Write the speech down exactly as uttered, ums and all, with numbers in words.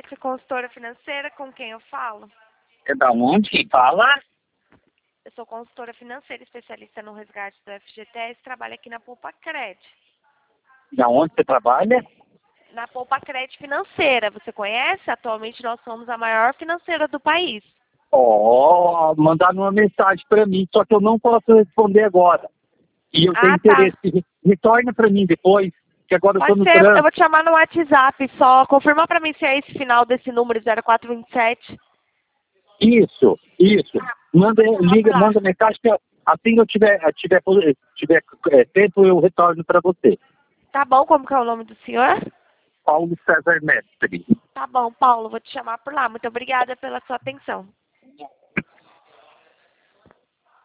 Alexa, consultora financeira, com quem eu falo? É da onde que fala? Eu sou consultora financeira, especialista no resgate do F G T S, trabalho aqui na Poupa Cred. Da onde você trabalha? Na Poupa Cred Financeira, você conhece? Atualmente nós somos a maior financeira do país. Ó, mandaram uma mensagem para mim, só que eu não posso responder agora. E eu Ah, tenho tá. interesse. Retorna para mim depois, que agora eu estou Pode no ser, eu trânsito. vou te chamar no WhatsApp, só confirma pra mim se é esse final desse número zero quatro vinte e sete. Isso, isso. Manda, liga, lá. manda mensagem que assim que eu tiver, tiver, tiver é, tempo, eu retorno para você. Tá bom, como que é o nome do senhor? Paulo César Mestre. Tá bom, Paulo, vou te chamar por lá. Muito obrigada pela sua atenção.